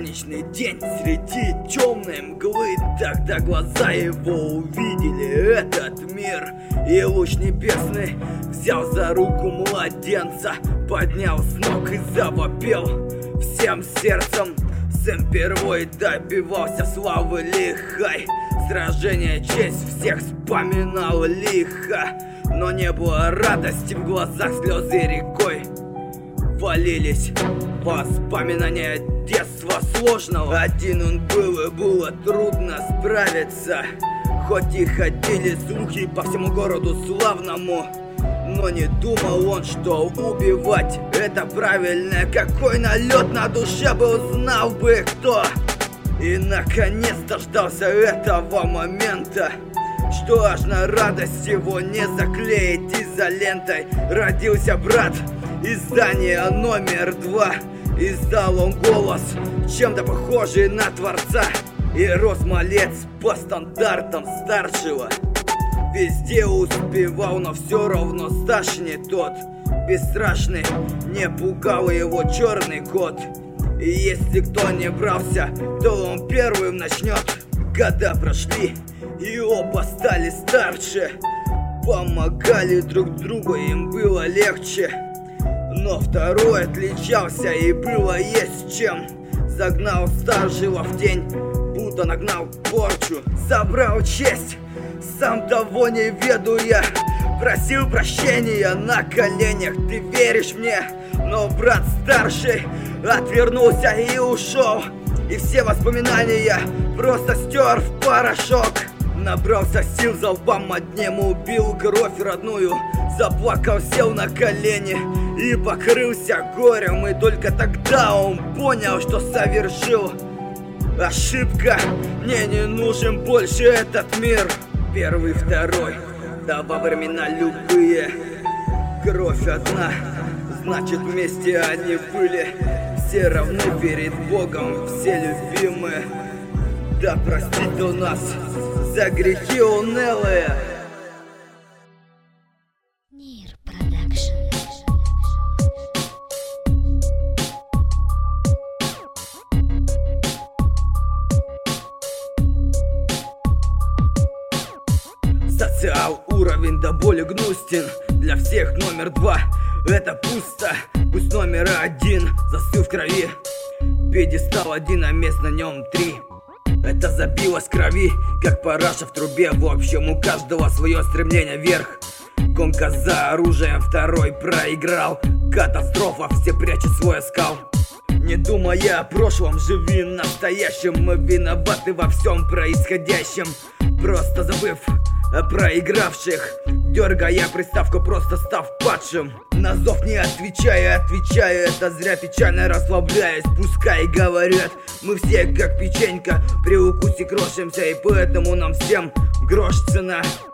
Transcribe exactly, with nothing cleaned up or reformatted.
солнечный день среди темной мглы. Тогда глаза его увидели этот мир, и луч небесный взял за руку младенца, поднял с ног и завопил всем сердцем. Сын впервые добивался славы лихой, сражение честь всех вспоминал лихо. Но не было радости в глазах, слезы рекой валились воспоминания детства сложного. Один он был, и было трудно справиться, хоть и ходили слухи по всему городу славному. Но не думал он, что убивать это правильно. Какой налет на душе был, знал бы кто. И наконец дождался этого момента, что аж на радость его не заклеить изолентой. Родился брат из здания номер два. Издал он голос, чем-то похожий на Творца, и рос малец по стандартам старшего. Везде успевал, но все равно стаж не тот. Бесстрашный, не пугал его черный кот. И если кто не брался, то он первым начнет. Года прошли, и оба стали старше, помогали друг другу, им было легче. Но второй отличался, и было есть чем. Загнал старшего в тень, будто нагнал порчу. Забрал честь, сам того не ведуя, просил прощения на коленях. Ты веришь мне? Но брат старший отвернулся и ушел, и все воспоминания просто стер в порошок. Набрался сил, залпом одним убил кровь родную. Заплакал, сел на колени и покрылся горем. И только тогда он понял, что совершил ошибка. Мне не нужен больше этот мир. Первый, второй, да во времена любые. Кровь одна, значит вместе они были. Все равны перед Богом, все любимые. Да простит он нас за грехи унылые. Нир Продакшн. Социал уровень до боли гнустен. Для всех номер два это пусто. Пусть номер один застыл в крови. Пьедестал один, а мест на нем три. Это забилось крови, как параша в трубе. В общем, у каждого свое стремление вверх. Гонка за оружием, второй проиграл. Катастрофа, все прячут свой оскал. Не думая о прошлом, живи настоящим. Мы виноваты во всем происходящем, просто забыв о проигравших, дергая приставку, просто став падшим. На зов не отвечая, отвечаю, это зря, печально расслабляясь. Пускай говорят, мы все как печенька, при укусе крошимся, и поэтому нам всем грош цена.